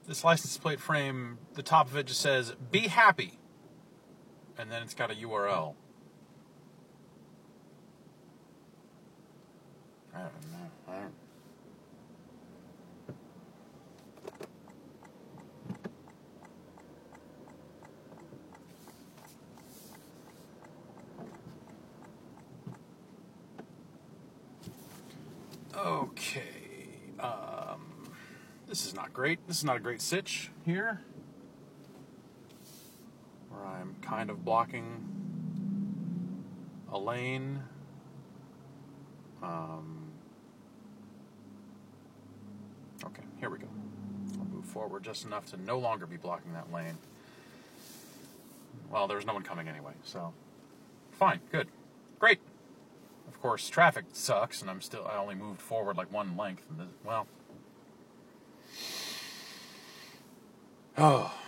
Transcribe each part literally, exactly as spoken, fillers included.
this license plate frame, the top of it just says, "Be happy." And then it's got a U R L. I don't know. I don't... Okay. Um, this is not great. This is not a great sitch here, where I'm kind of blocking a lane. Um, okay, here we go. I'll move forward just enough to no longer be blocking that lane. Well, there's no one coming anyway, so fine, good, great. Of course, traffic sucks, and I'm still, I only moved forward like one length, and this, well. Oh.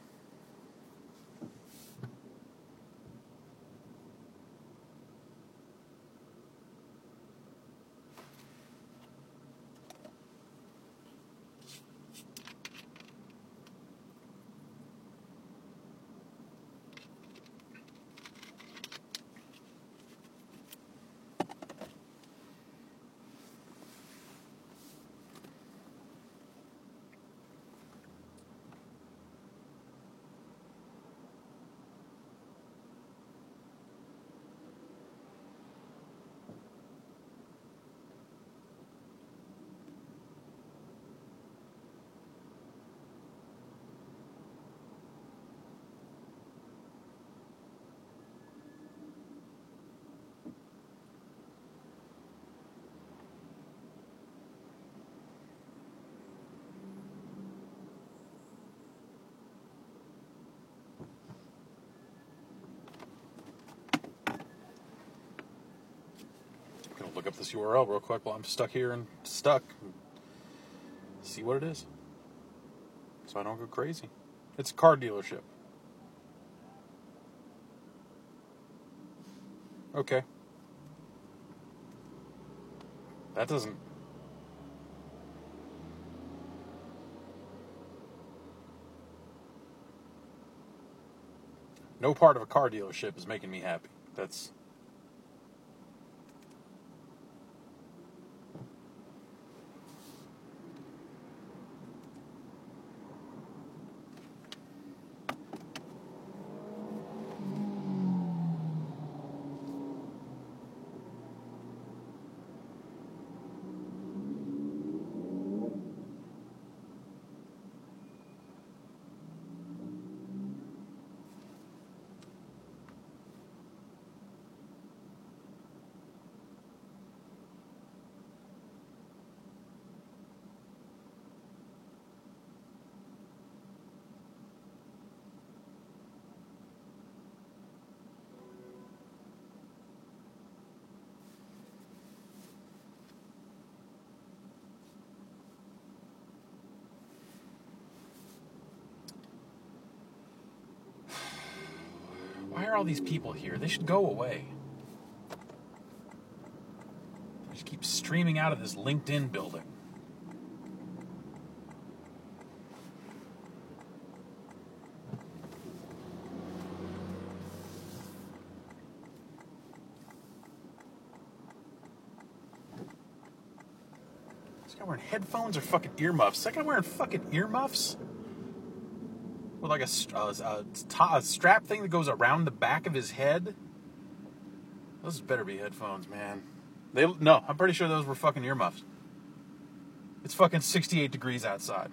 Look up this U R L real quick while I'm stuck here and stuck. See what it is, so I don't go crazy. It's a car dealership. Okay. That doesn't... No part of a car dealership is making me happy. That's... Why are all these people here? They should go away. They just keep streaming out of this LinkedIn building. This guy wearing headphones or fucking earmuffs? Is that guy wearing fucking earmuffs? With like a, a, a, a strap thing that goes around the back of his head? Those better be headphones, man. They no, I'm pretty sure those were fucking earmuffs. It's fucking sixty-eight degrees outside.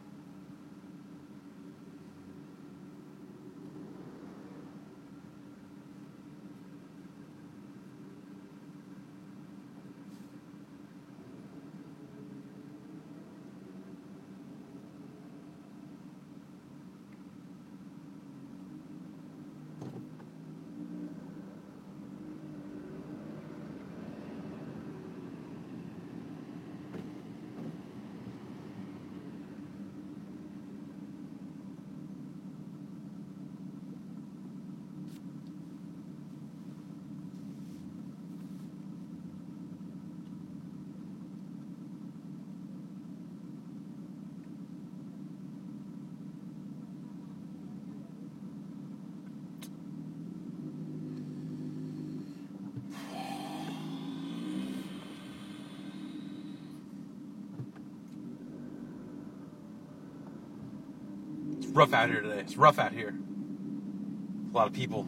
rough out here today. It's rough out here. A lot of people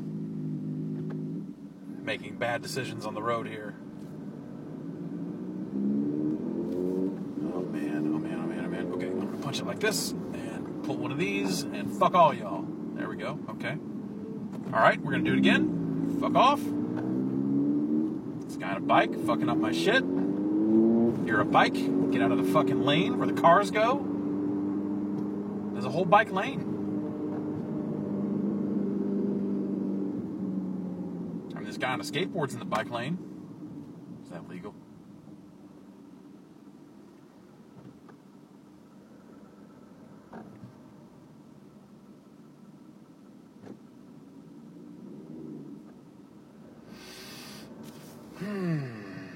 making bad decisions on the road here. Oh man, oh man, oh man, oh man. Okay, I'm gonna punch it like this and pull one of these and fuck all y'all. There we go. Okay. Alright, we're gonna do it again. Fuck off. This guy on a bike fucking up my shit. You're a bike. Get out of the fucking lane where the cars go. There's a whole bike lane. I mean, this guy on a skateboard's in the bike lane. Is that legal? Hmm.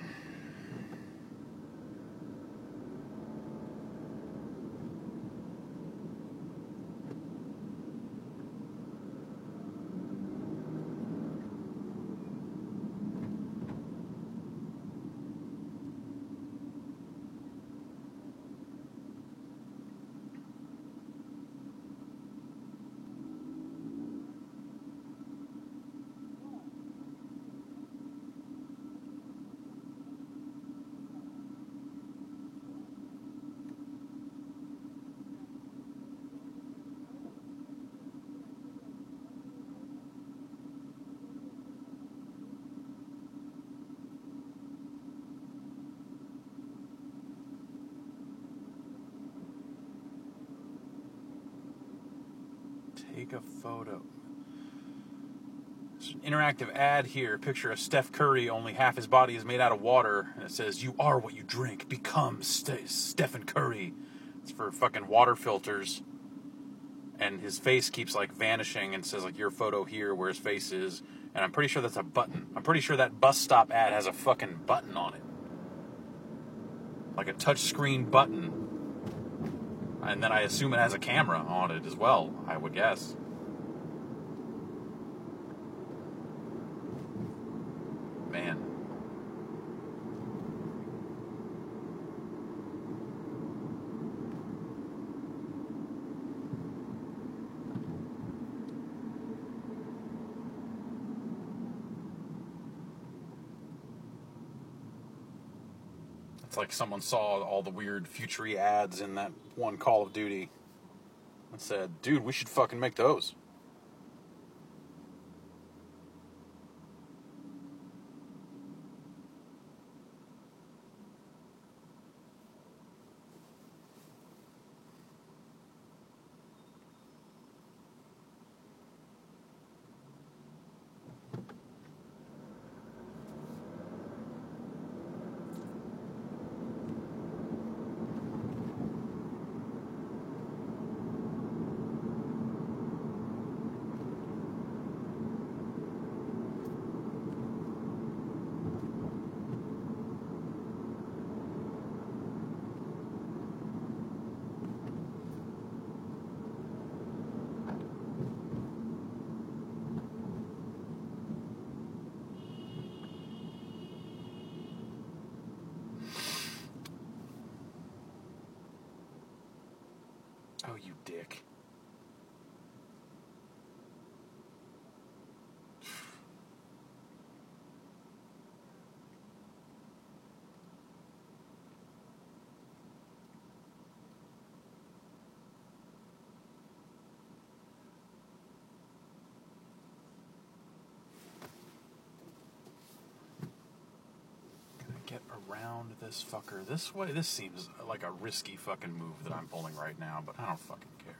Take a photo. There's an interactive ad here. Picture of Steph Curry, only half his body is made out of water. And it says, "You are what you drink. Become St- Stephen Curry." It's for fucking water filters. And his face keeps like vanishing and says like your photo here where his face is. And I'm pretty sure that's a button. I'm pretty sure that bus stop ad has a fucking button on it. Like a touchscreen button. And then I assume it has a camera on it as well, I would guess. Man. It's like someone saw all the weird futury ads in that one Call of Duty and said, dude, we should fucking make those. Oh, you dick. Get around this fucker this way. This seems like a risky fucking move that I'm pulling right now, but I don't fucking care.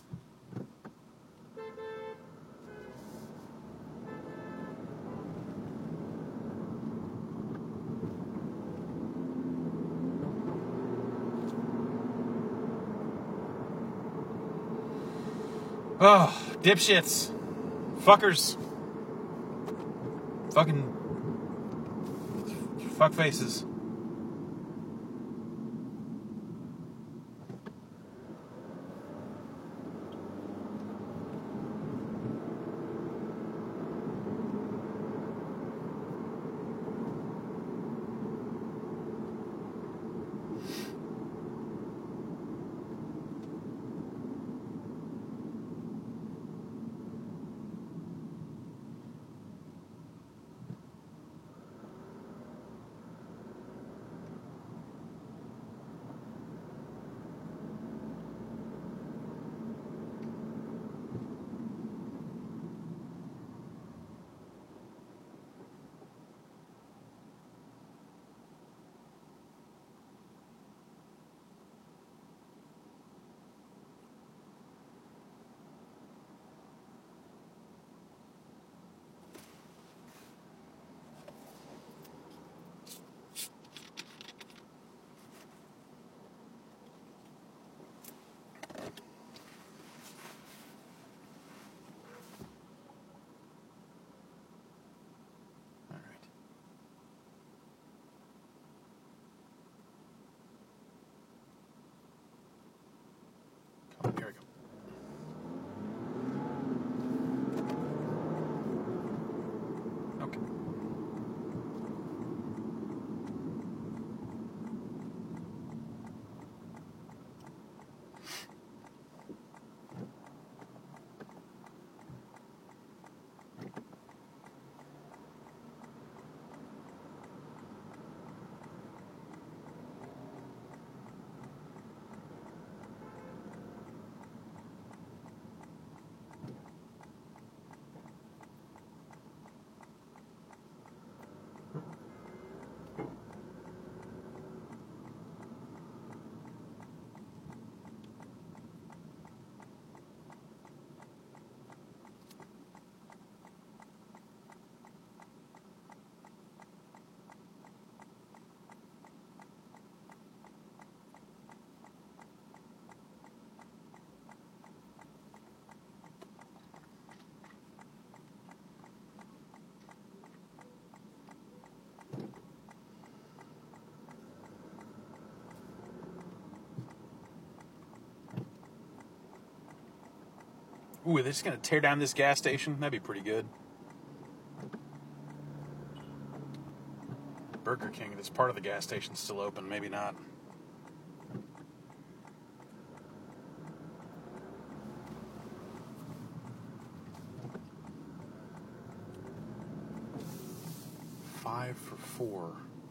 Oh, dipshits. Fuckers. Fucking fuck faces. Ooh, are they just going to tear down this gas station? That'd be pretty good. Burger King, this part of the gas station's still open. Maybe not. Five for four.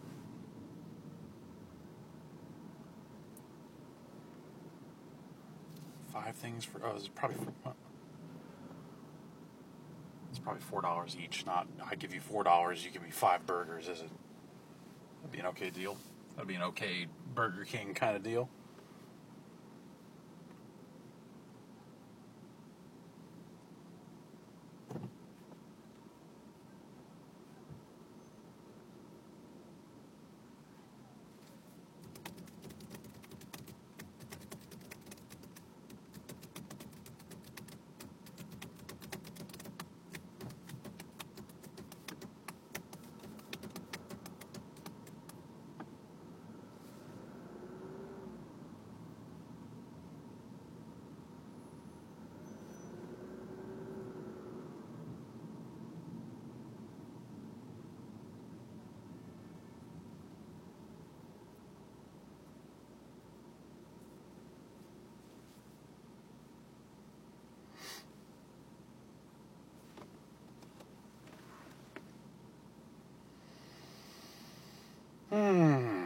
Five things for... Oh, this is probably... It's probably four dollars each, not... I give you four dollars, you give me five burgers, is it? That'd be an okay deal. That'd be an okay Burger King kind of deal. Hmm.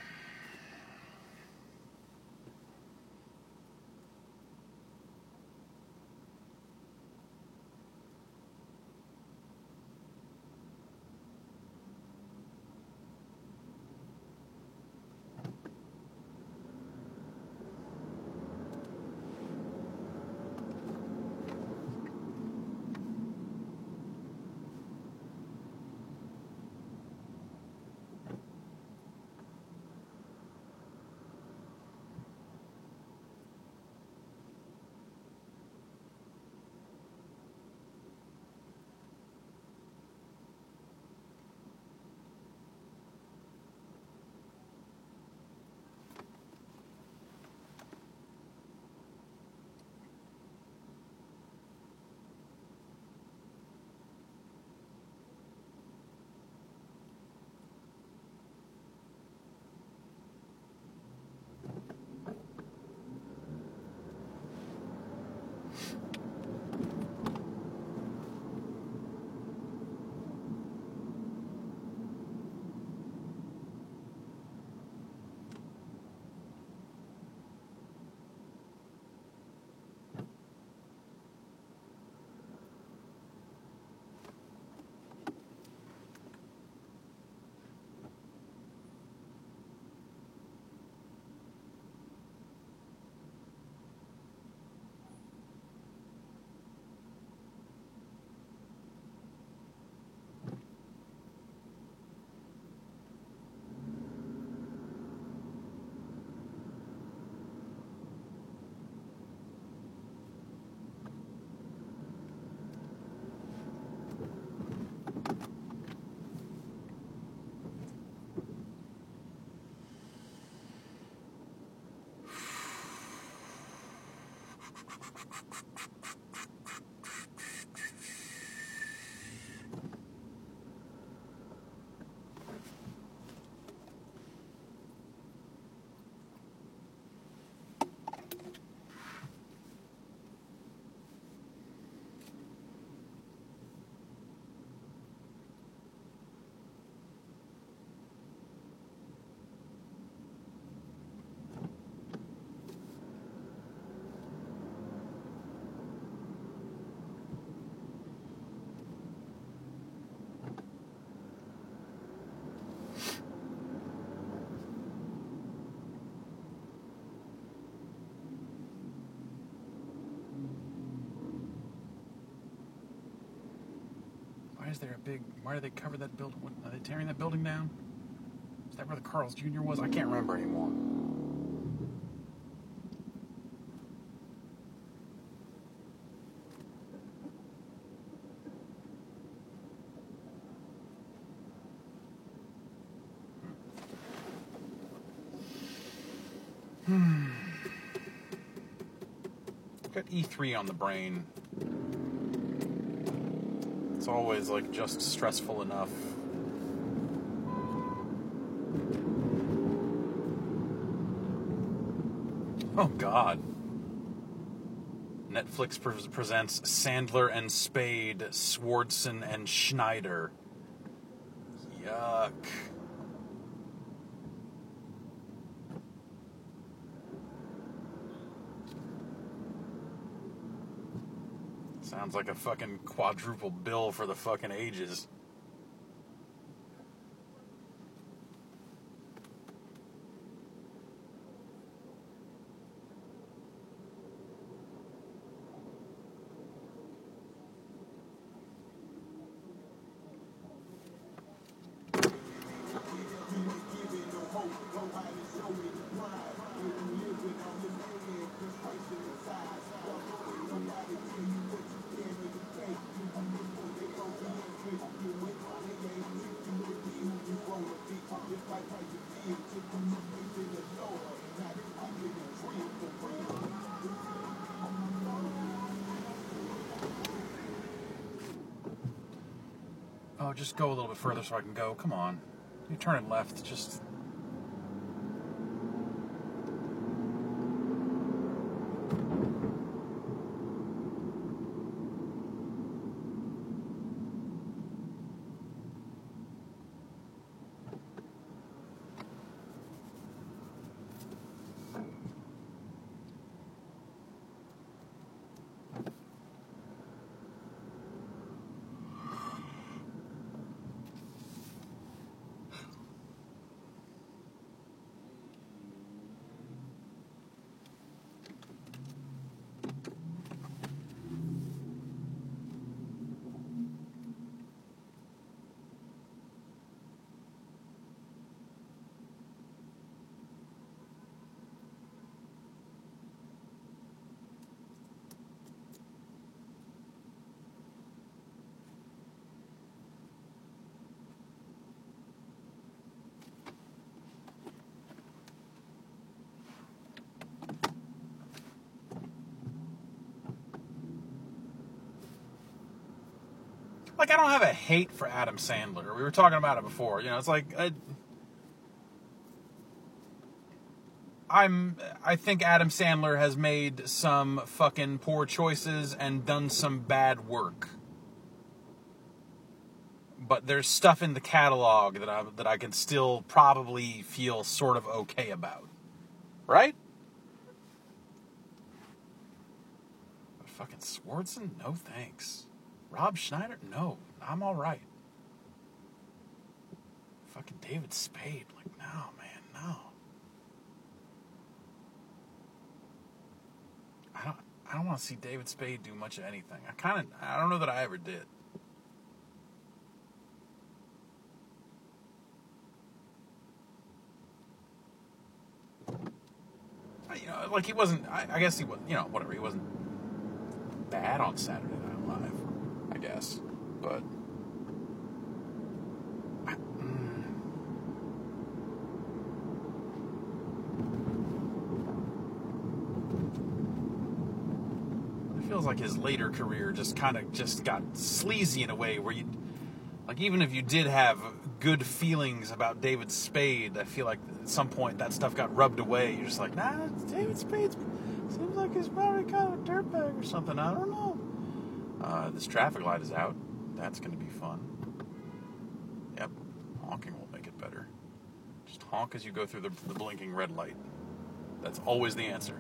Is there a big... Why do they cover that building? What, are they tearing that building down? Is that where the Carl's Junior was? I can't remember anymore. Hmm. Got E three on the brain. It's always like just stressful enough. Oh God. Netflix pre- presents Sandler and Spade, Swardson and Schneider. Yuck. Sounds like a fucking quadruple bill for the fucking ages. Oh, just go a little bit further so I can go. Come on. You're turning left. Just... Like, I don't have a hate for Adam Sandler. We were talking about it before. You know, it's like... I, I'm... I think Adam Sandler has made some fucking poor choices and done some bad work. But there's stuff in the catalog that I, that I can still probably feel sort of okay about. Right? But fucking Swardson? No thanks. Rob Schneider? No, I'm all right. Fucking David Spade? Like, no, man, no. I don't. I don't want to see David Spade do much of anything. I kind of. I don't know that I ever did. You know, like he wasn't. I, I guess he was. You know, whatever. He wasn't bad on Saturday Night Live. I guess, but. I, mm, it feels like his later career just kind of just got sleazy in a way where you, like, even if you did have good feelings about David Spade, I feel like at some point that stuff got rubbed away. You're just like, nah, David Spade seems like he's probably kind of a dirtbag or something. I don't know. Uh, this traffic light is out. That's going to be fun. Yep, honking will make it better. Just honk as you go through the, the blinking red light. That's always the answer.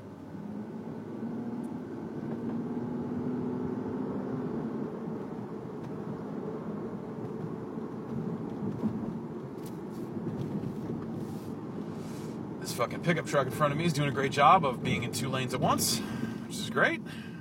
This fucking pickup truck in front of me is doing a great job of being in two lanes at once, which is great.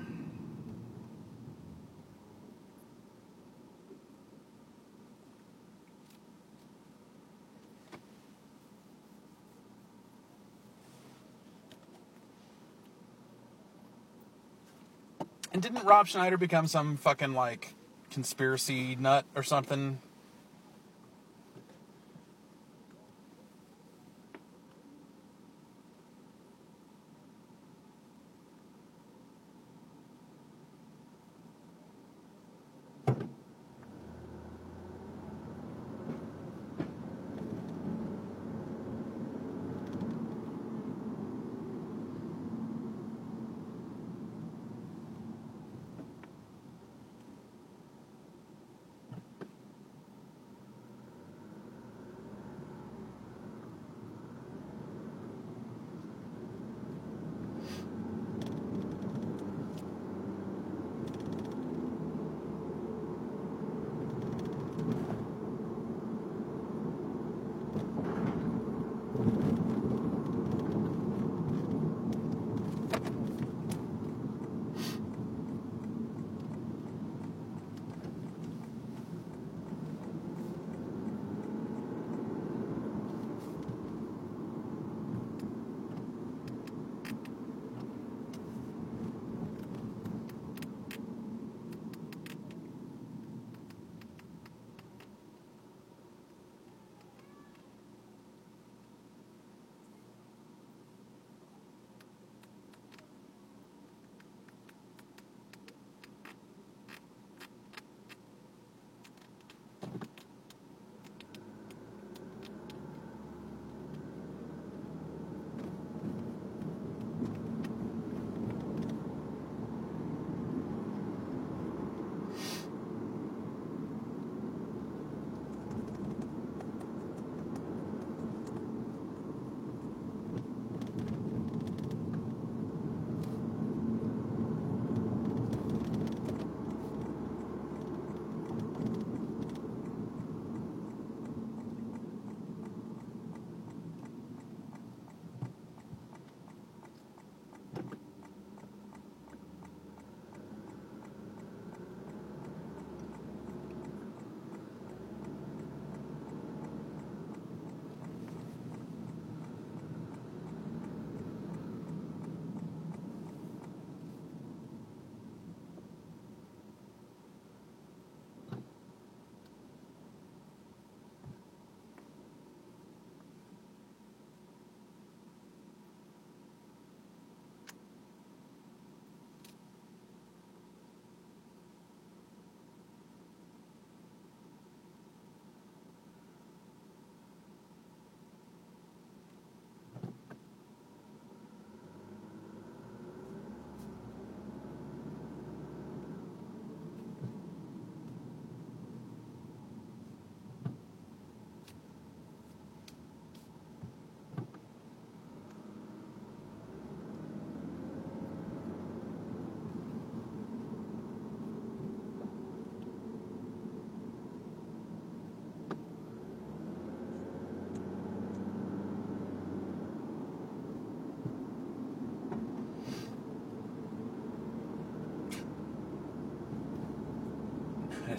And didn't Rob Schneider become some fucking, like, conspiracy nut or something?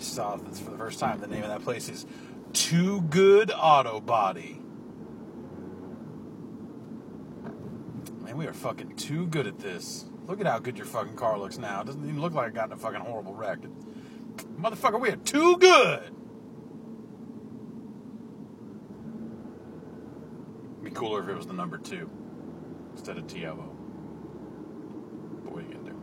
just saw this for the first time. The name of that place is Too Good Auto Body. Man, we are fucking too good at this. Look at how good your fucking car looks now. It doesn't even look like it got in a fucking horrible wreck. Motherfucker, we are too good! It'd be cooler if it was the number two instead of T O O. But what are you gonna do?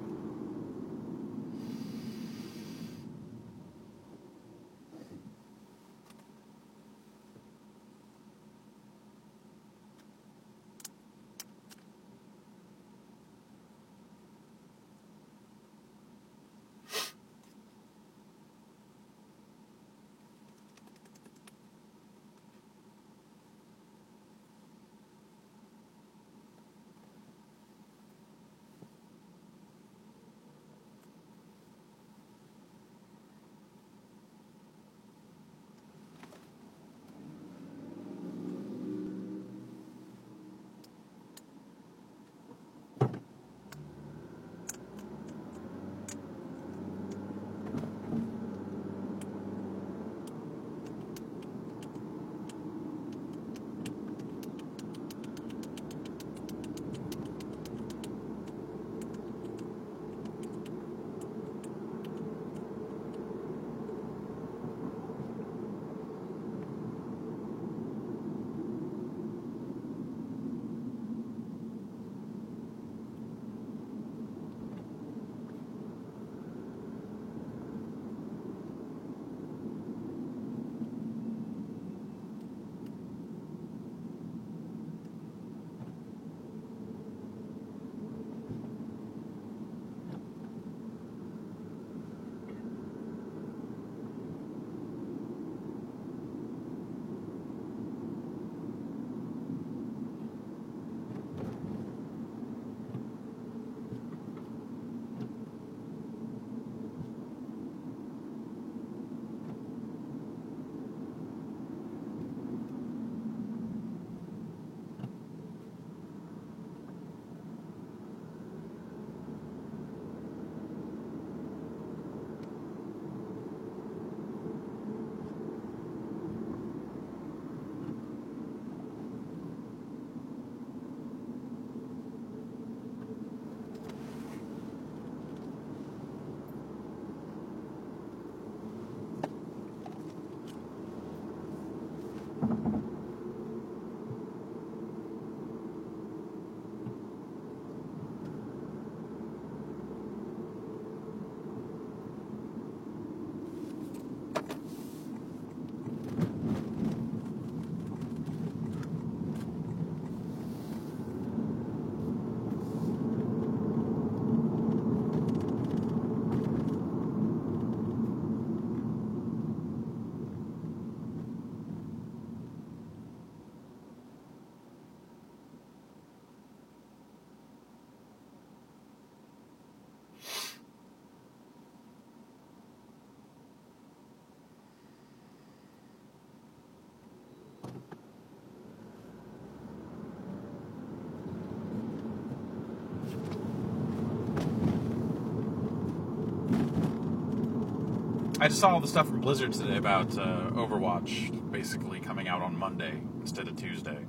I just saw all the stuff from Blizzard today about uh, Overwatch basically coming out on Monday instead of Tuesday.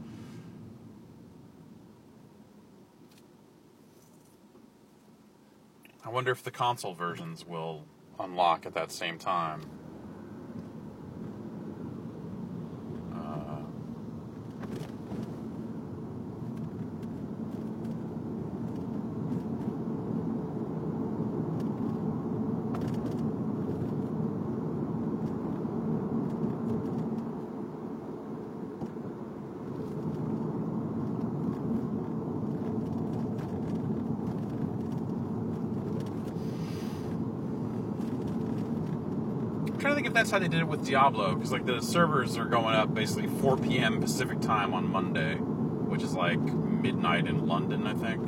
I wonder if the console versions will unlock at that same time. I'm trying to think if that's how they did it with Diablo, because like the servers are going up basically four p.m. Pacific time on Monday, which is like midnight in London, I think.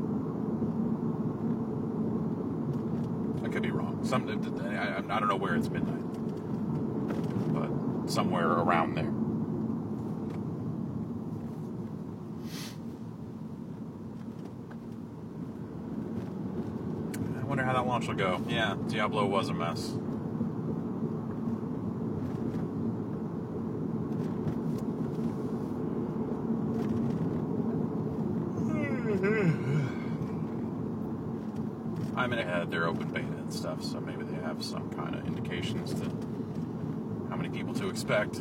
I could be wrong. Some I, I don't know where it's midnight, but somewhere around there. I wonder how that launch will go. Yeah, Diablo was a mess. I mean, they had their open beta and stuff, so maybe they have some kind of indications to how many people to expect.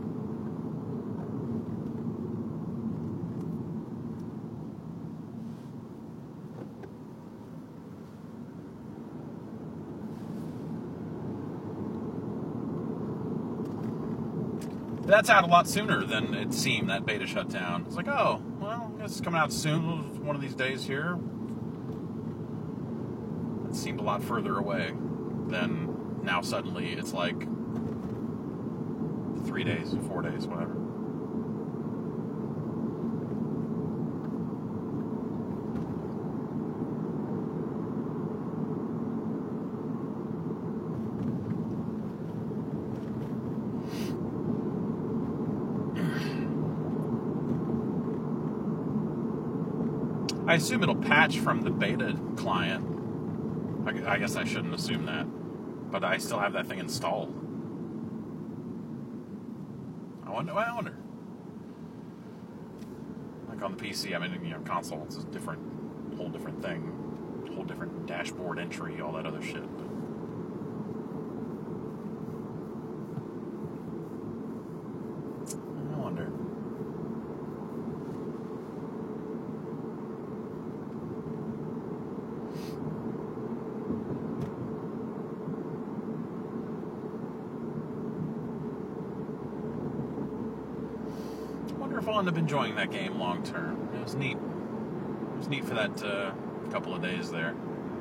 That's out a lot sooner than it seemed, that beta shutdown. It's like, oh, well, I guess it's coming out soon, one of these days here. It seemed a lot further away than now suddenly it's like three days, four days, whatever. I assume it'll patch from the beta client. I guess I shouldn't assume that, but I still have that thing installed. I wonder. I wonder. Like on the P C, I mean, you know, console, it's a different, whole different thing, whole different dashboard entry, all that other shit. But I wonder. I'll end up enjoying that game long term. It was neat. It was neat for that uh, couple of days there.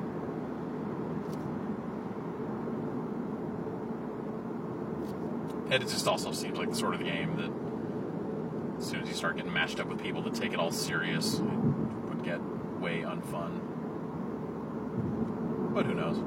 And it just also seems like the sort of the game that as soon as you start getting matched up with people that take it all serious, it would get way unfun. But who knows?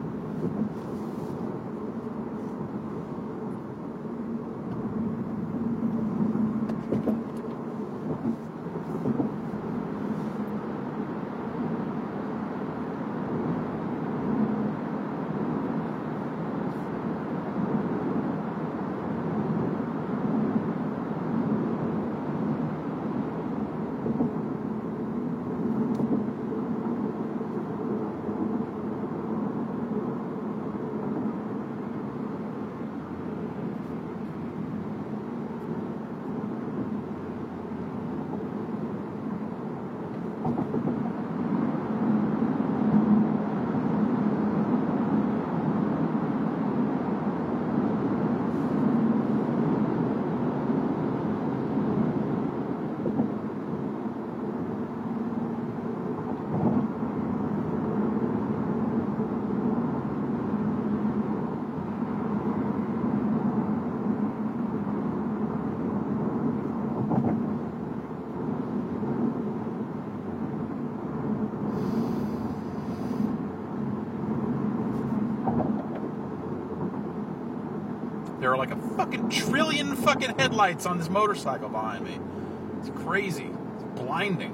There are like a fucking trillion fucking headlights on this motorcycle behind me. It's crazy. It's blinding.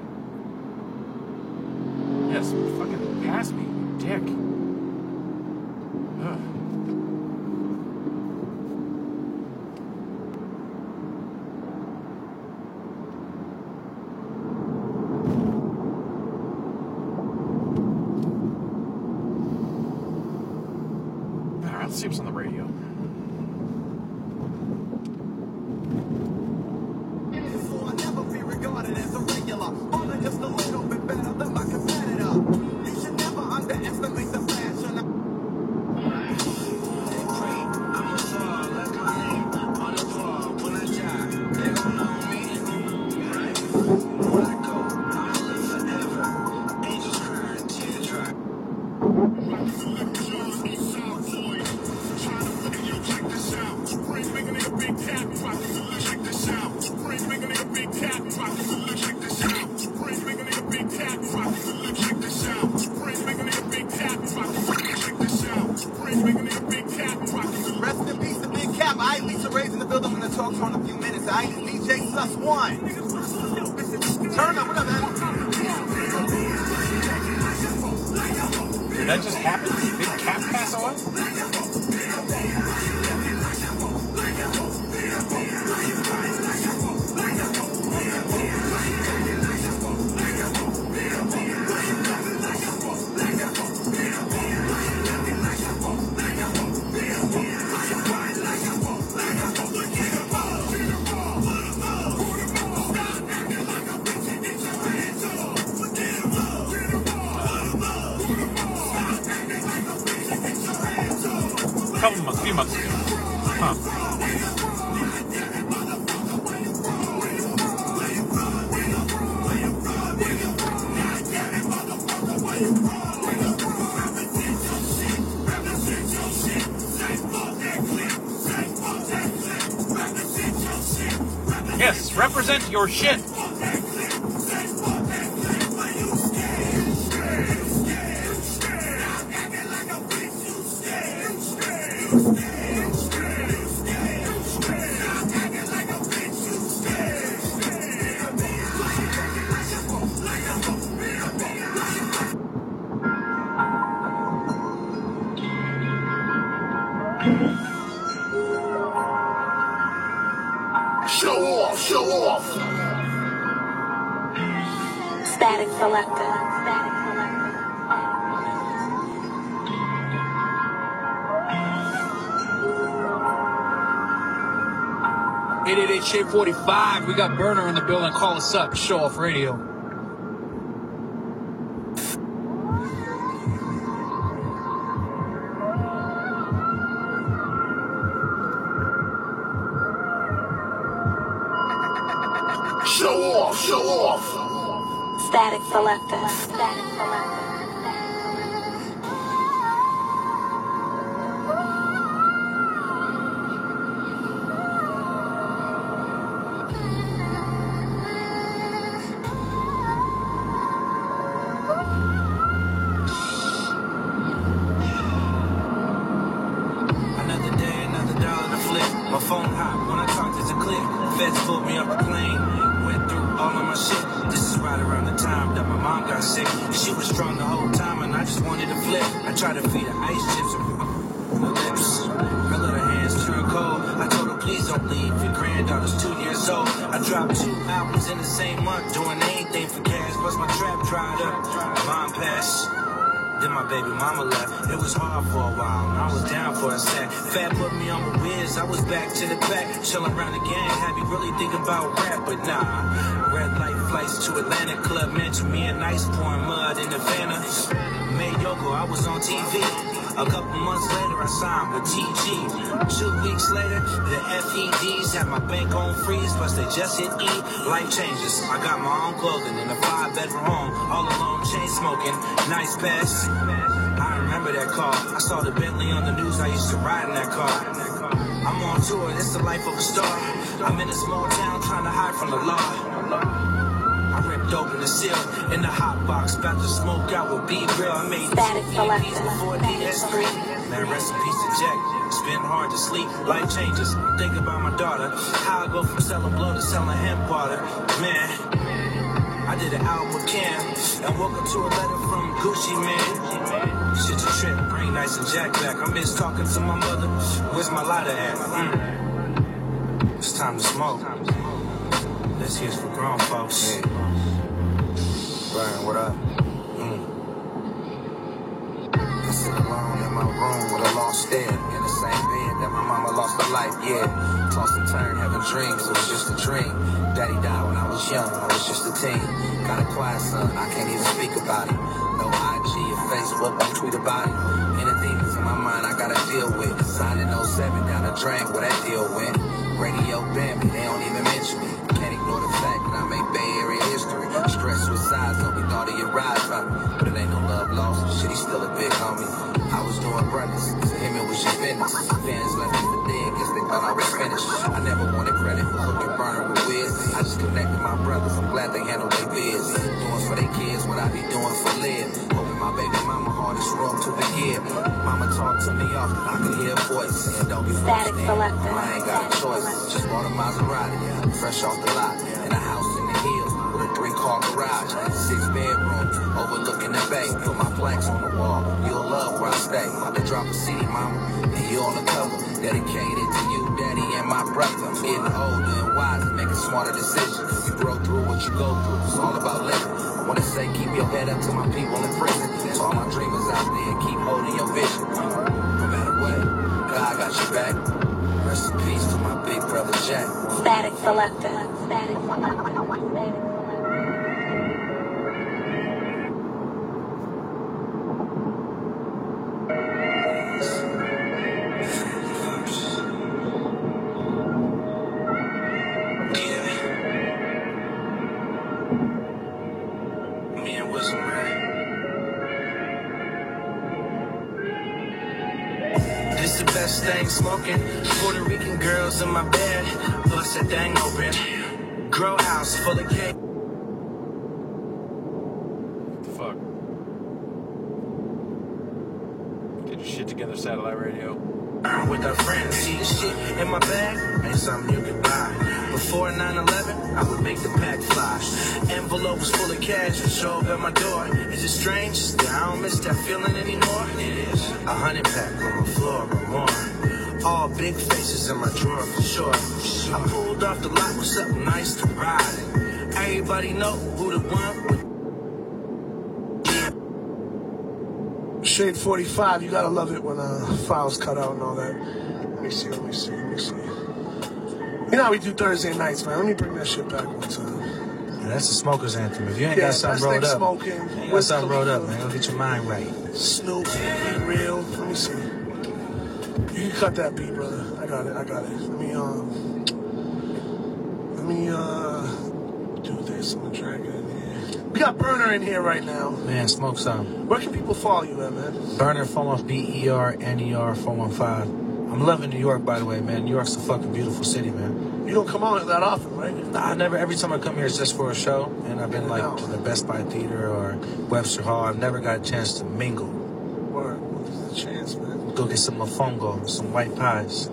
Yes, fucking pass me, you dick. Ugh. Alright, let's see what's on the radio. Rest in peace to Big Cap. I Lisa Ray's in the building. I'm gonna talk to her in a few minutes. I it's D J Sus One. Turn up, what up, man? Did that just happen? Did Big Cap pass away? few months ago. Huh. Yes, represent your shit. Show off, show off. Static Selector. Static Selector. eight eight eight Shape forty-five. We got Burner in the building. Call us up. Show Off Radio. Show off, show off. Static Selector. Static Selector. Another day, another dollar to flip. My phone hot when I talk, there's a clip. Feds pulled me off the plane. Went through all of my shit. This is right around the time that my mom got sick. She was strong the whole time and I just wanted to flip. I tried to feed her ice chips and her lips. I let her hands turn cold. I told her, please don't leave. Your granddaughter's two years old. I dropped two albums in the same month, doing anything for cash. Plus my trap dried up. Mom passed. Then my baby mama left. It was hard for a while, and I was down for a sec. Fat put me on the whiz, I was back to the back. Chillin' around the gang, had me really thinking about rap, but nah. Red light flights to Atlantic Club mentioned me and Ice pouring mud in Havana. Made Yoko, I was on T V. A couple months later, I signed with T G. Two weeks later, the F E Ds had my bank on freeze, plus they just hit E. Life changes. I got my own clothing in a five-bedroom home, all alone, chain smoking, nice pass. I remember that car. I saw the Bentley on the news. I used to ride in that car. I'm on tour. It's the life of a star. I'm in a small town trying to hide from the law. I ripped open the seal in the hot box, about to smoke out with B-Grill. I made Static two E Ps Selector. before D S three. Man, rest in peace to Jack. It's been hard to sleep. Life changes. Think about my daughter. How I go from selling blow to selling hemp water. Man, I did an album with Cam and woke up to a letter from Gucci Man. Shit's a trip. Bring Nice and Jack back. I miss talking to my mother. Where's my lighter at? Mm. It's time to smoke. This here's for grown folks. Yeah. Brian, what up? Mm. I sit alone in my room with a lost stare. In the same bed that my mama lost her life, yeah. Toss and turn, having dreams, it was just a dream. Daddy died when I was young, I was just a teen. Got a quiet son, I can't even speak about it. No I G or Facebook, don't tweet about it. Inner demons in my mind I gotta deal with. Signed in oh seven, down the drain where that deal went. Radio banned me, they don't even mention me. Can't ignore the fact that I make Bay Area history. Stress with size, don't be thought of your ride from me. But it ain't no love lost, shit, he's still a big homie. I was doing brothers, to him it was just business. Fans left me for dead, guess they thought I was finished. I never wanted credit for hooking burner with Wiz. I just connected my brothers, I'm glad they handled their biz. Doing for their kids what I be doing for live. Hoping my baby mama hardest room to forgive. Mama talked to me often, I could hear a voice. And don't get Static me Selector. I ain't got a choice. Just bought a Maserati, fresh off the lot. In a house in the hills with a three-car garage. Six bedrooms, overlooking the bay. Put my plaques on the wall, you'll love where I stay. About to drop a C D, mama, and you on the cover. Dedicated to you, daddy, and my brother. I'm getting older and wiser, making smarter decisions. You broke through what you go through, it's all about living. I wanna say keep your head up to my people in prison. To all my dreamers out there, keep holding your vision. No matter what, God got your back. Rest in peace to my big brother Jack. Static Selector. Static Selector. Static Selector. smoking. Puerto Rican girls in my bed, bust that thing open. Grow house full of cake. What the fuck? Get your shit together, satellite radio. With our friends, see the shit in my bag ain't something you can buy. Before nine eleven, I would make the pack fly. Envelopes full of cash would show up at my door. Is it strange that I don't miss that feeling anymore? It is. A hundred pack on the floor or more. All big faces in my drawer for sure. I pulled off the lot with something nice to ride. And everybody know who the one with. Shade forty-five, you gotta love it when uh, files cut out and all that. Let me see, let me see, let me see. You know how we do Thursday nights, man. Let me bring that shit back one time. Yeah, that's the smoker's anthem. If you ain't Yeah, got something best rolled thing up, smoking, you ain't got Wiz something rolled up, Khalifa. man. Go get your mind right. Snoop, Be Real. Let me see. You can cut that beat, brother. I got it, I got it. Let me, um... Let me, uh... do this. I'm gonna drag it in here. We got Burner in here right now. Man, smoke some. Where can people follow you at, man? Burner, four one B E R N E R four one five. I'm loving New York, by the way, man. New York's a fucking beautiful city, man. You don't come on that often, right? Nah, I never, every time I come here, it's just for a show. And I've been, like, No. to the Best Buy Theater or Webster Hall. I've never got a chance to mingle. Word. Well, there's a chance, man. Go get some mofongo, some white pies.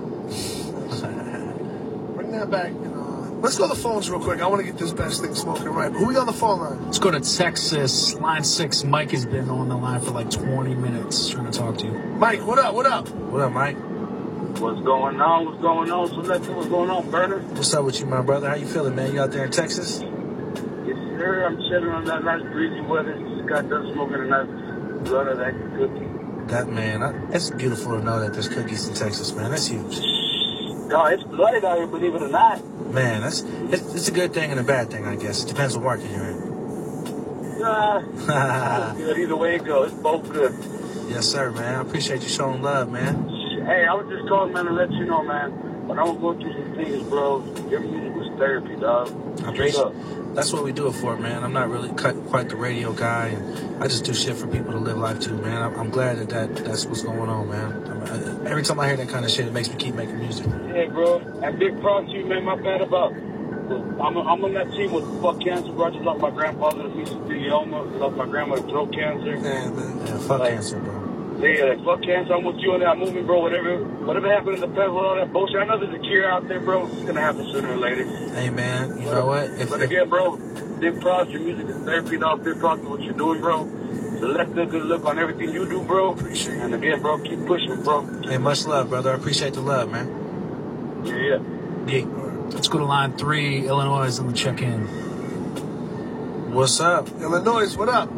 Bring that back. You know. Let's go to the phones real quick. I want to get this best thing smoking right. Who we on the phone line? Let's go to Texas. Line six. Mike has been on the line for like twenty minutes trying to talk to you. Mike, what up? What up? What up, Mike? What's going on? What's going on? So let's see what's going on, Burner. What's up with you, my brother? How you feeling, man? You out there in Texas? Yes, sir. I'm chilling on that nice breezy weather. Just got done smoking a nice blood of that cookie. That, man, I, it's beautiful to know that there's cookies in Texas, man. That's huge. No, it's blooded out here, believe it or not. Man, that's it's, it's a good thing and a bad thing, I guess. It depends what market you're in. Uh, it's good. Either way it goes, it's both good. Yes, sir, man. I appreciate you showing love, man. Hey, I was just calling, man, to let you know, man, when I was going through some things, bro, your music was therapy, dog. I Straight appreciate up. That's what we do it for, man. I'm not really cut, quite the radio guy, and I just do shit for people to live life too, man. I'm, I'm glad that, that that's what's going on, man. I mean, I, every time I hear that kind of shit, it makes me keep making music. Hey, bro, and big props to you, man. My bad about. I'm, I'm on that team with fuck cancer, bro. I just lost my grandfather to mesothelioma, lost my grandma to throat cancer. Yeah, man. Yeah, fuck Like, cancer, bro. Yeah, like, fuck cancer. I'm with you on that movement, bro. Whatever, whatever happened in the past with all that bullshit, I know there's a cure out there, bro. It's gonna happen sooner or later. Hey, man, you know what? If, But if again, bro, big props. Your music is therapy, dog. Big props to what you're doing, bro. So let's get a good look on everything you do, bro. Appreciate it. And again, bro, keep pushing, bro. hey, much love, brother. I appreciate the love, man. Yeah, yeah. Yeah. Let's go to line three. Illinois is on the check-in. What's up? Illinois, what up?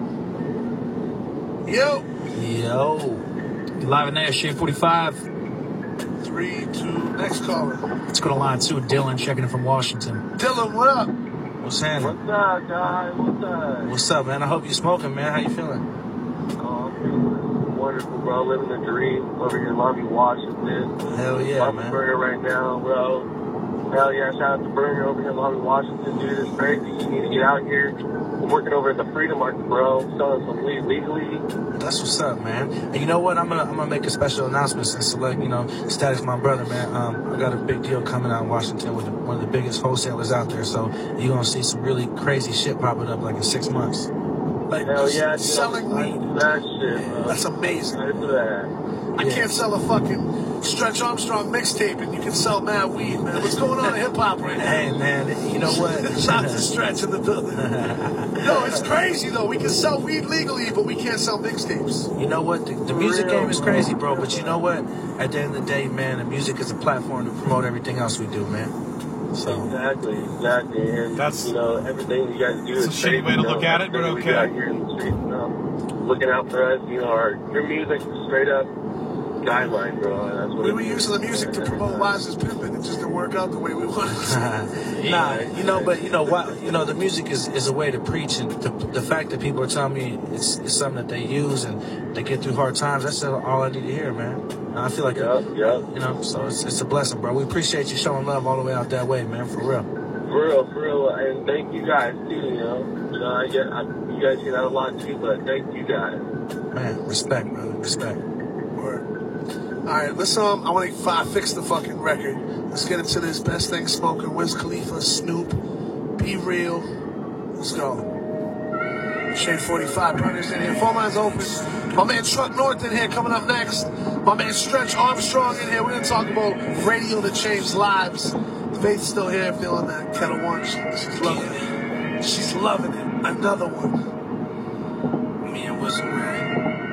Yo. Yo. You live in there, Shade forty-five. Three, two, next caller. Let's go to line two. Dylan checking in from Washington. Dylan, what up? What's happening? What's up, guys? What's up? What's up, man? I hope you're smoking, man. How you feeling? Oh, I'm feeling wonderful, bro. Living the dream over here in Lobby, Washington. Hell yeah, I'm a man. burger right now, bro. Hell yeah, shout out to Burger over here in Lobby, Washington. Dude, it's crazy. You need to get out here. I'm working over at the Freedom Market, bro. Selling some weed legally. That's what's up, man. And you know what? I'm gonna I'm gonna make a special announcement since like you know, Static's my brother, man. Um, I got a big deal coming out in Washington with the, one of the biggest wholesalers out there. So you're gonna see some really crazy shit popping up like in six months. Like, Hell yeah, dude. selling I weed. do that shit, bro. That's amazing. I do that. I can't sell a fucking Stretch Armstrong mixtape and you can sell mad weed, man. What's going on in hip-hop right now? Hey, man, you know what? Shout out to Stretch in the building. No, it's crazy, though. We can sell weed legally, but we can't sell mixtapes. You know what? The, the music game is crazy, bro. But you know what? At the end of the day, man, the music is a platform to promote everything else we do, man. So Exactly, exactly. And, That's- you know, everything you guys do it's is a shitty crazy, way to you know, look at it, but everything we okay. got here in the streets, you know, looking out for us, you know, our, your music is straight up guideline, bro. And that's what We it were is. using the music to promote Lives as Pimpin'. It just didn't work out the way we wanted it to. nah, you know, but you know what? You know, the music is, is a way to preach, and the, the fact that people are telling me it's, it's something that they use and they get through hard times. That's all I need to hear, man. And I feel like, Yup, yup. you know, so it's, it's a blessing, bro. We appreciate you showing love all the way out that way, man. For real. For real, for real. And thank you guys, too, you know. You know, I get, I, you guys get out a lot, too, but thank you guys. Man, respect, brother. Respect. Word. right, let's um. I want to fi- fix the fucking record. Let's get into this best thing smoking. Wiz Khalifa, Snoop, Be Real. Let's go. Shade forty-five, Burners in here. Phone lines open. My man Truck North in here coming up next. My man Stretch Armstrong in here. We're gonna talk about radio that changed lives. Faith's still here, feeling that Kettle One. She's loving it. She's loving it. Another one. Man, what's right?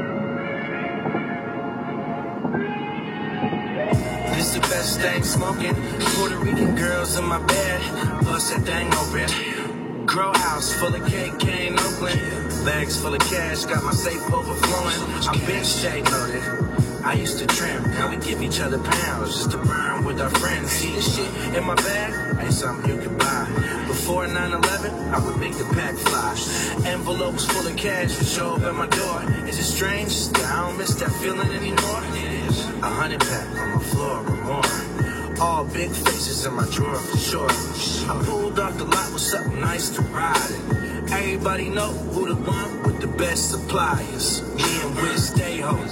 This the best thing smoking. Puerto Rican girls in my bed. Bust that thing open. Grow house full of cake, cane, Oakland. Bags full of cash, got my safe overflowing. I'm bench stay loaded. I used to trim, now we give each other pounds just to burn with our friends. See the shit in my bag? Ain't something you can buy. Before nine eleven, I would make the pack fly. Envelopes full of cash would show up at my door. Is it strange that I don't miss that feeling anymore? It is. A hundred pack on my floor or more. All big faces in my drawer for sure. I pulled off the lot with something nice to ride in. Everybody know who the one with the best suppliers. Me and Wiz stay home.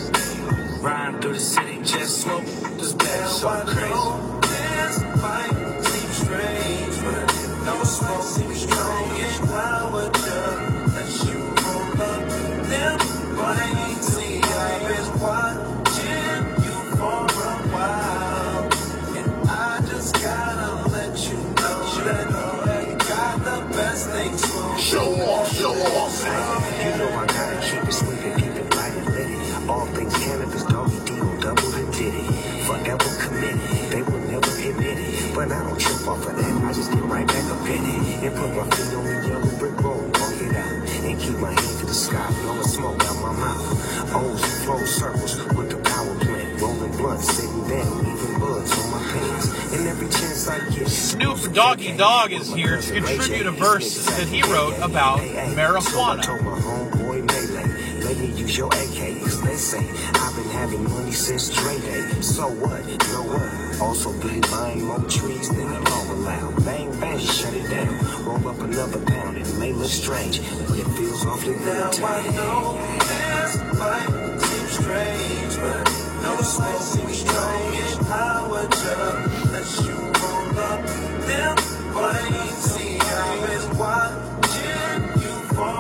Riding through the city, just smoke. This bag so crazy. This fight seems strange, but no smoke seems strong. And why would you let you roll up them? But I ain't seen I was watching you for a while. And I just gotta let you know that you got the best things for Show off, show off. You know I gotta keep it sweet and keep it light and lit. All things cannabis, doggy D on double and did it. Forever committed, they will never admit it. But I don't trip off of that, I just get right back up in it. And put my feet on the yellow brick road, walk it out. And keep my hand to the sky, blowing smoke out my mouth. O's and flow circles with the power plant. Rolling blunts, sitting down, leaving buds on my pants. And every chance I get, Snoop Doggy Dogg is here to contribute a verse that he wrote about marijuana. So I told my homeboy Melee, let me use your A K, cause they say I've been having money since Dre Day. So what? You know what? Also been buying more trees than the law allowed. Bang, bang, shut it down. Roll up another pound. It may look strange, but it feels awfully good. Now I know this might seem strange, but no smoke seems strong. And I would just let you roll up them. But I ain't seen I was watching you for a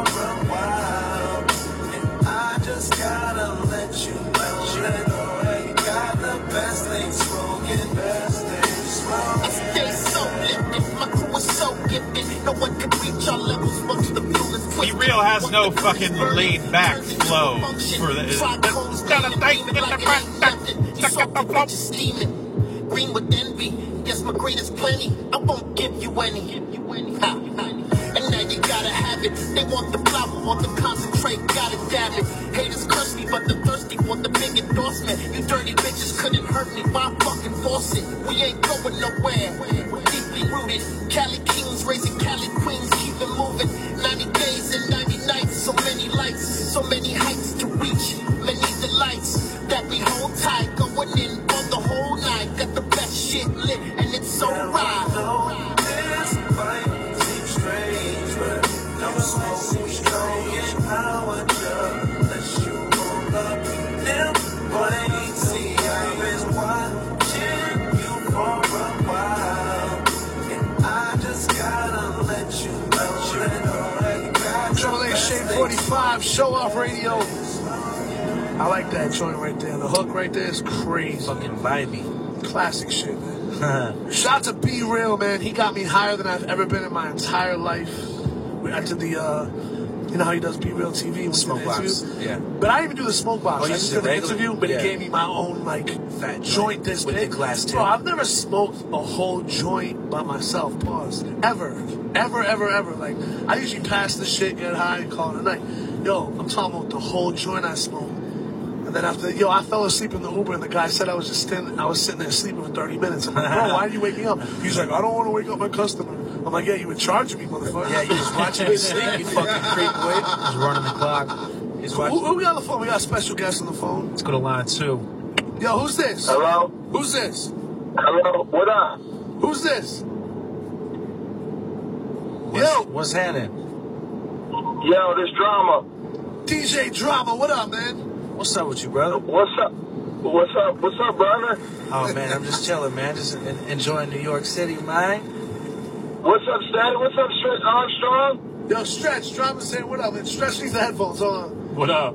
while. And I just gotta let you know that you got the best thing smoking, best thing smoking. I stay so lifted, my crew is so gifted. No one can reach our levels once the fuel is Be Real has no fucking laid back flow for the. Green with envy, yes, my greed is plenty. I won't give you any. Ha. And now you gotta have it. They want the flower, want the concentrate, gotta dab it. Haters curse me, but the thirsty want the big endorsement. You dirty bitches couldn't hurt me, why fucking force it? We ain't going nowhere. We're deeply rooted. Cali kings raising Cali queens, keep it moving. ninety days and ninety nights, so many lights, so many heights to reach, many delights that we hold tight, going in for the whole night. Got the best shit lit, and it's so right. This fight seems strange, but no smoke seems strong. And I would just let you roll up them. But I ain't seen I was watching you for a while. And I just gotta let you know that you got Triple A Shade forty-five, Show Off Radio. I like that joint right there. The hook right there is crazy. fucking vibey. Classic shit, man. Shout out to Be Real, man. He got me higher than I've ever been in my entire life. We I did the, uh, you know how he does Be Real T V? Smoke box, yeah. But I didn't even do the smoke box. Oh, I you just did did the regular? interview, but Yeah. he gave me my own, like, Fat joint this with big. the glass tip. Bro, I've never smoked a whole joint by myself, pause. Ever. Ever, ever, ever. Like, I usually pass the shit, get high, and call it a night. Yo, I'm talking about the whole joint I smoked. And then after, yo, I fell asleep in the Uber, and the guy said I was just standing, I was sitting there sleeping for thirty minutes. I'm like, bro, why did you wake me up? He's like, I don't want to wake up my customer. I'm like, yeah, you were charging me, motherfucker. Yeah, you was watching me sleep, you fucking creep boy. He's running the clock. He's Who, watching. who we got on the phone? We got a special guest on the phone. Let's go to line two. Yo, who's this? Hello? Who's this? Hello? What up? Who's this? What's, Yo. what's happening? Yo, this drama. D J Drama, what up, man? What's up with you, brother? What's up? What's up? What's up, brother? Oh, man, I'm just chilling, man. Just en- enjoying New York City, man. What's up, Static? What's up, Stretch Armstrong? Yo, Stretch, Drama saying what up? And Stretch needs the headphones. Hold on. What up?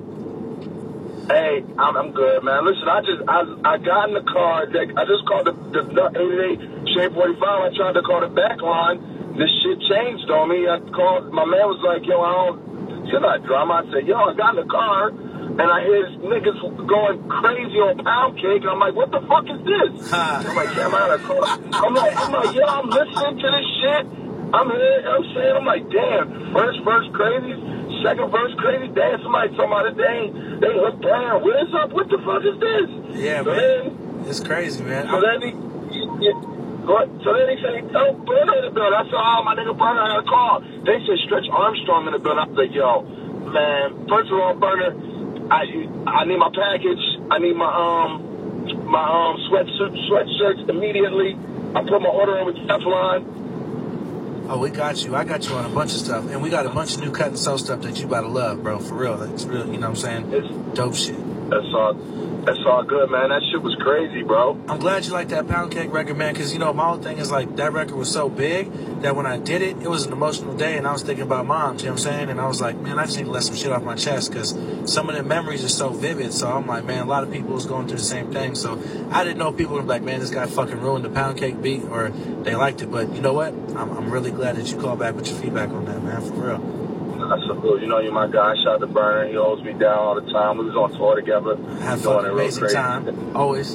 Hey, I'm, I'm good, man. Listen, I just I I got in the car. I just called the the eighty-eight Shade forty-five. I tried to call the back line. This shit changed on me. I called. My man was like, "Yo, I don't. You're not Drama." I said, "Yo, I got in the car and I hear niggas going crazy on Pound Cake." And I'm like, "What the fuck is this?" I'm like, "Damn, I gotta call." I'm like, I'm like, "Yo, I'm listening to this shit. I'm here. I'm saying, I'm like, damn. First verse crazy, second verse crazy. Damn, somebody talking about it. They they hooked down. What is up? What the fuck is this?" Yeah, so man. Then, it's crazy, man. So then he, he, he so then he said, "Oh, Burner in the building." I said, "Oh, my nigga Burner, I got a call." They said Stretch Armstrong in the building. I was like, "Yo, man. First of all, Burner, I I need my package. I need my um my um sweatsuit sweatshirts immediately. I put my order in with Teflon." Oh, we got you. I got you on a bunch of stuff. And we got a bunch of new cut and sew stuff that you about to love, bro. For real. That's real, you know what I'm saying? It's dope shit. That's all. That's all good, man. That shit was crazy, bro. I'm glad you like that Pound Cake record, man, because, you know, my whole thing is, like, that record was so big that when I did it, it was an emotional day, and I was thinking about moms, you know what I'm saying? And I was like, man, I just need to let some shit off my chest, because some of the memories are so vivid. So I'm like, man, a lot of people was going through the same thing. So I didn't know if people were like, man, this guy fucking ruined the Pound Cake beat, or they liked it. But you know what? I'm, I'm really glad that you called back with your feedback on that, man, for real. I salute. You know, you're my guy. Shout out to Burner. He holds me down all the time. We was on tour together. Have fun, amazing time. Always.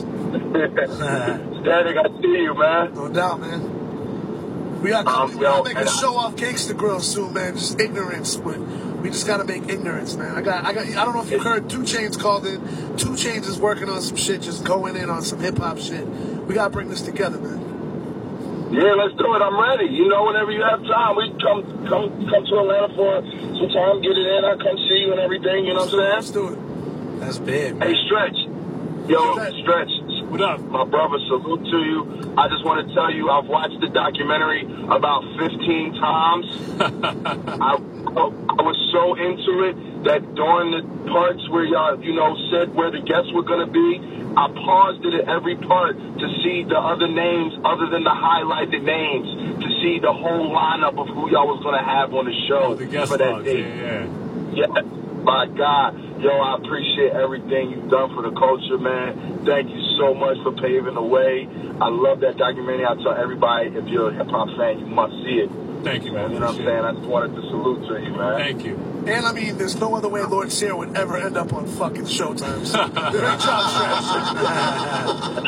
Static, I see you, man. No doubt, man. We got um, we gotta make a show off Cakes to Grill soon, man. Just ignorance, but we just gotta make ignorance, man. I got, I got. I don't know if you heard. Two Chainz called in. Two Chainz is working on some shit, just going in on some hip hop shit. We gotta bring this together, man. Yeah, let's do it. I'm ready. You know, whenever you have time, we come come come to Atlanta for some time, get it in. I come see you and everything. You know what I'm saying? Let's do it. That's big, man. Hey, Stretch. Yo, Stretch. What up? My brother, salute to you. I just want to tell you, I've watched the documentary about fifteen times. I, I was so into it that during the parts where y'all, you know, said where the guests were going to be, I paused it at every part to see the other names other than the highlighted names, to see the whole lineup of who y'all was going to have on the show oh, the guest for that logs, day. Yeah, yeah. Yeah, my God. Yo, I appreciate everything you've done for the culture, man. Thank you so much for paving the way. I love that documentary. I tell everybody, if you're a hip-hop fan, you must see it. Thank you, man. You know what I'm saying? I just wanted to salute to you, man. Thank you. And I mean, there's no other way Lord Sear would ever end up on fucking Showtime. So, great job, Stretch.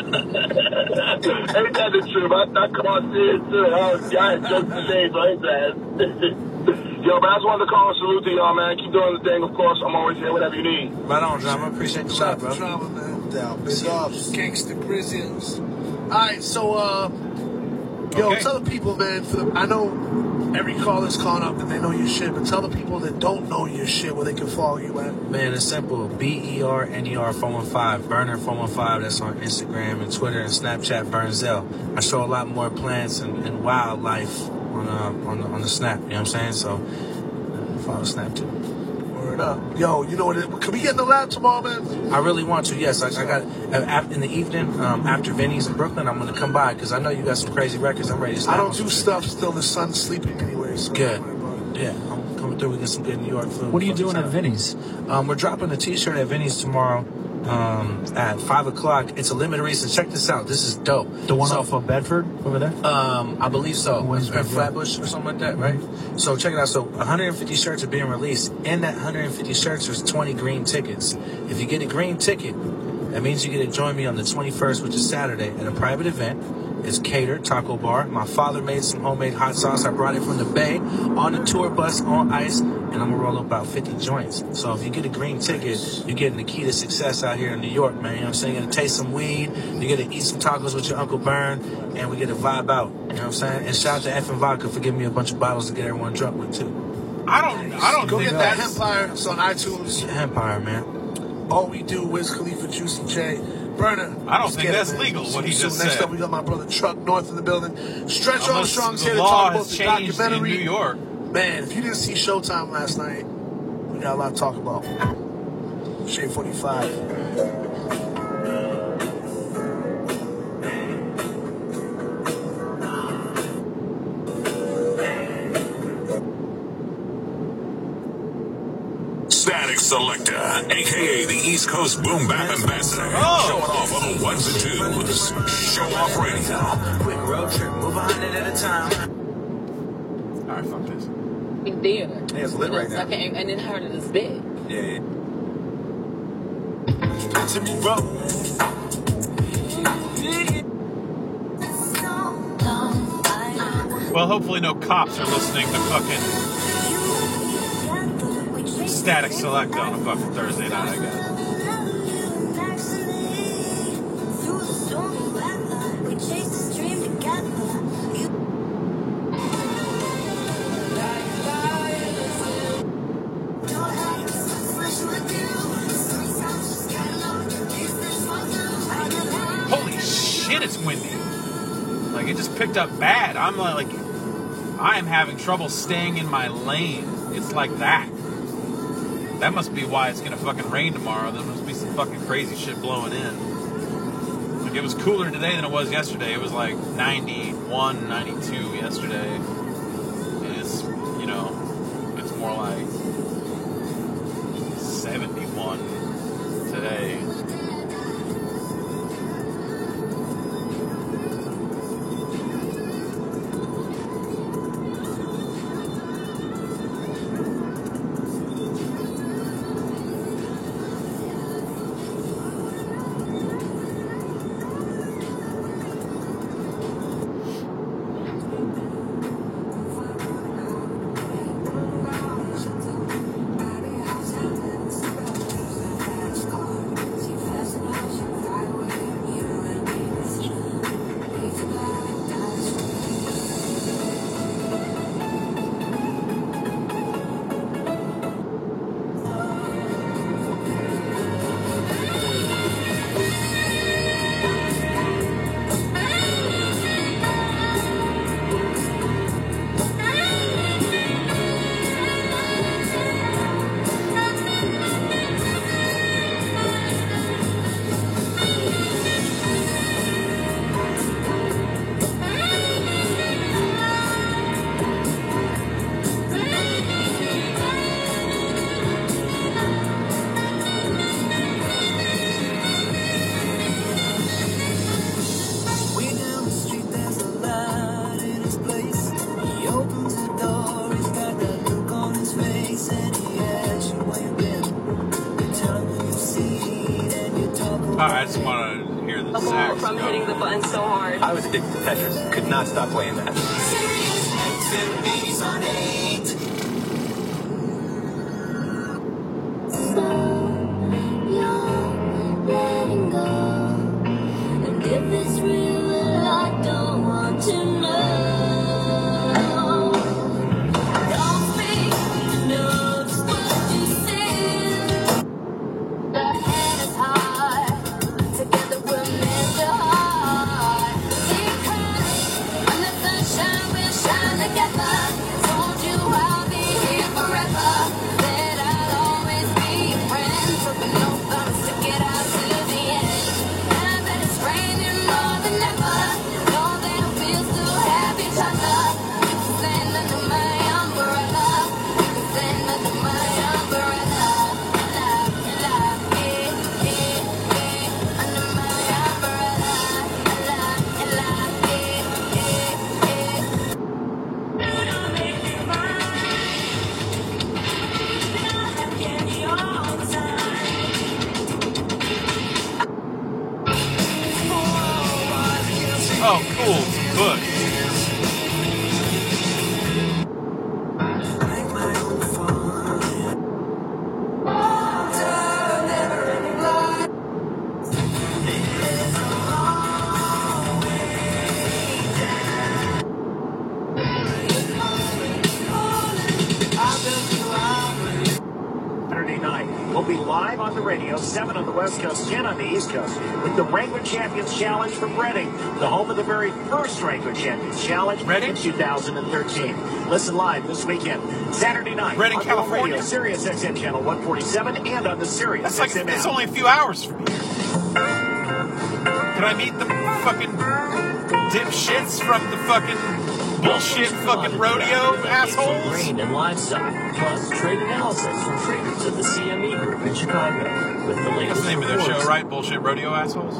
Ain't that the truth? I, I come on Sear too. Oh, God, just today, so ain't that. Yo, man, I just wanted to call and salute to y'all, man. Keep doing the thing, of course. I'm always here, whatever you need. Right on, Drama. Appreciate the Shout love, bro. Drama, man. Down. Big ups. Gangsta Grizzlies. All right, so, uh, yo, Okay. tell the people, man, for the, I know every caller's calling up and they know your shit, but tell the people that don't know your shit where they can follow you at. Man, it's simple. B E R N E R four one five. Burner four one five. That's on Instagram and Twitter and Snapchat, Burnzell. I show a lot more plants and, and wildlife on, uh, on, the, on the Snap. You know what I'm saying? So, uh, follow Snap too. Word up. Yo, you know what? It, can we get in the lab tomorrow, man? I really want to, yes. I, I got, uh, in the evening, um, after Vinny's in Brooklyn, I'm going to come by because I know you got some crazy records. I'm ready to snap I don't on do some stuff still. The sun's sleeping anyway. So Good. Yeah, I'm coming through. We get some good New York food. What are you Fucking doing at time. Vinny's? Um, we're dropping a T-shirt at Vinny's tomorrow um, at five o'clock. It's a limited release. Check this out. This is dope. The one so, off of Bedford over there? Um, I believe so. Wednesday, In yeah. Flatbush or something like that, right? So check it out. So one hundred fifty shirts are being released. In that one hundred fifty shirts, there's twenty green tickets. If you get a green ticket, that means you get to join me on the twenty-first, which is Saturday, at a private event. It's catered, taco bar. My father made some homemade hot sauce. I brought it from the Bay on the tour bus on ice, and I'm gonna roll up about fifty joints. So if you get a green ticket, you're getting the key to success out here in New York, man. You know what I'm saying? You're gonna taste some weed, you're gonna eat some tacos with your Uncle Burn, and we get to vibe out. You know what I'm saying? And shout out to F and Vodka for giving me a bunch of bottles to get everyone drunk with too. I don't. I don't Go think get that that's. Empire. It's on iTunes. Empire, man. All we do, Wiz Khalifa, Juicy J, Burner. I don't Let's think get it, that's man. legal, what he So just next said. up, we got my brother Truck North in the building. Stretch Unless Armstrong's the here to law talk about has the changed in documentary. New York. Man, if you didn't see Showtime last night, we got a lot to talk about. Shade forty-five. Selecta, a k a the East Coast Boom Bap Ambassador. Oh. Showing off on the ones and twos. Show Off Radio. Quick road trip, move a hundred at a time. All right, fuck this. In theater. Yeah, it's lit right now. Like, and then heard of this bed. Yeah, yeah. To me, bro. Well, hopefully no cops are listening to fucking Static Select on a fucking Thursday night, I guess. Holy shit, it's windy. Like, it just picked up bad. I'm like, I am having trouble staying in my lane. It's like that. That must be why it's gonna fucking rain tomorrow. There must be some fucking crazy shit blowing in. Like, it was cooler today than it was yesterday. It was like ninety-one, ninety-two yesterday. And it's, you know, it's more like seventy-one today. I just want to hear the sax from go. hitting the button so hard. I was addicted to Tetris. Could not stop playing that. Oh, cool. Some bush. Saturday night. We'll be live on the radio, seven on the West Coast, ten on the East Coast, with the Wrangler Champions Challenge from Reading, the home of the very first Wrangler Champions Challenge in two thousand thirteen. Listen live this weekend, Saturday night, Reading, on California. Radio, Sirius X M channel one forty-seven, and on the Sirius That's like, X M it's app. only a few hours from here. Can I meet the fucking dipshits from the fucking bullshit fucking rodeo assholes. Grain and livestock, plus trade analysis from traders at the C M E Group in Chicago. With the latest That's the name of their show, right? Bullshit rodeo assholes.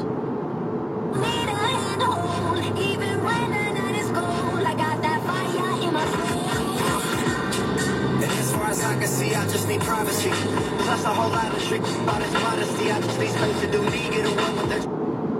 I can see, I just need privacy. Plus a whole lot of shit about his modesty. I just need space to do me, get away with it.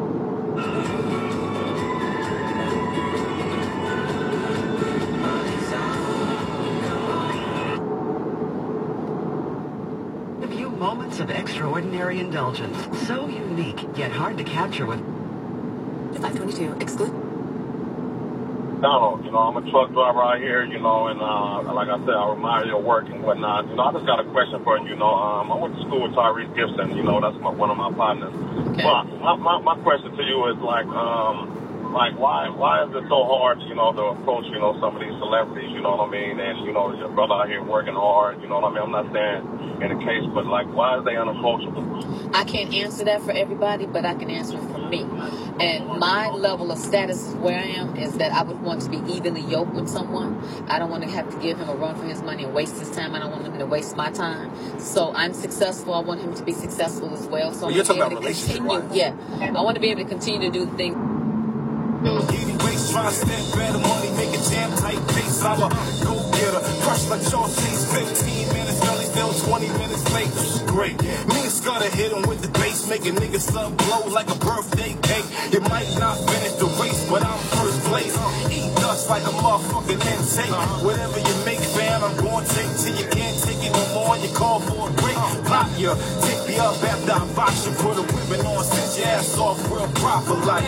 A few moments of extraordinary indulgence, so unique yet hard to capture with five twenty-two exclude. Donald, you know, I'm a truck driver out here, you know, and uh, like I said, I remind you of work and whatnot. You know, I just got a question for you. You know, um, I went to school with Tyrese Gibson. You know, that's my, one of my partners. Okay. But my, my, my question to you is like, um, like why why is it so hard, you know, to approach, you know, some of these celebrities? You know what I mean? And you know, your brother out here working hard. You know what I mean? I'm not saying in the case, but like, why is they unapproachable? I can't answer that for everybody, but I can answer it for me. And my level of status where I am is that I would want to be evenly yoked with someone. I don't want to have to give him a run for his money and waste his time. I don't want him to waste my time. So I'm successful. I want him to be successful as well. So well, I'm you're talking able about to relationship continue. wise. Yeah, I want to be able to continue to do the thing. Anyways, try to step better money, make a jam tight pace. I'm a go getter, crush like Charles Chase. fifteen minutes early, still twenty minutes late. Great. Me and Scudder hit him with the bass, making niggas up blow like a birthday cake. You might not finish the race, but I'm first place. Eat dust like a motherfucking intake. Whatever you make, fam, I'm going to take till you can't take it no more. You call for a break, pop you, take me up after I box you, put a ribbon on, set your ass off real proper like.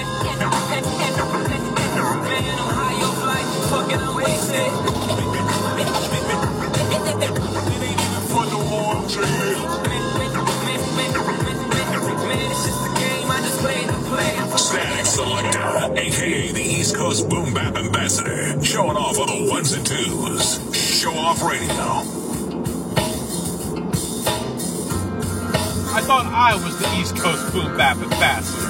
Man, I'm high off life, fucking I'm wasted. It ain't even fun no more, I'm trading. Man, it's just a game, I just play to play. Static Selector, aka the East Coast Boom Bap Ambassador, showing off on the ones and twos. Show Off Radio. I thought I was the East Coast Boom Bap Ambassador.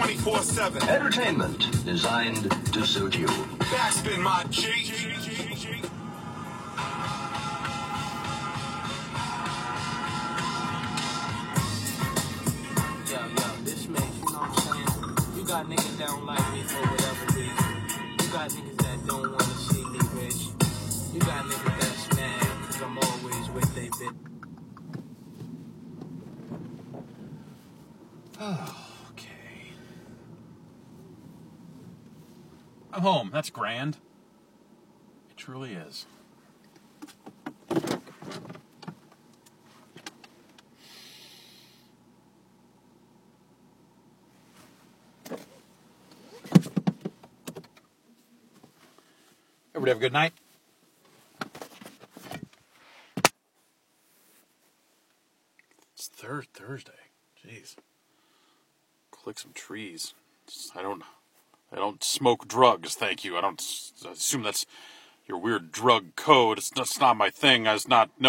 twenty-four seven. Entertainment designed to suit you. Backspin, my G. Yo, yo, this makes, you know what I'm saying? You got niggas that don't like me for whatever reason. You got niggas that don't want to see me rich. You got niggas that's mad because I'm always with they bitch. Okay. I'm home. That's grand. It truly is. Everybody have a good night. It's third Thursday. Jeez. Click some trees. I don't. I don't smoke drugs. Thank you. I don't I assume that's your weird drug code. It's, that's not my thing. I was not. No.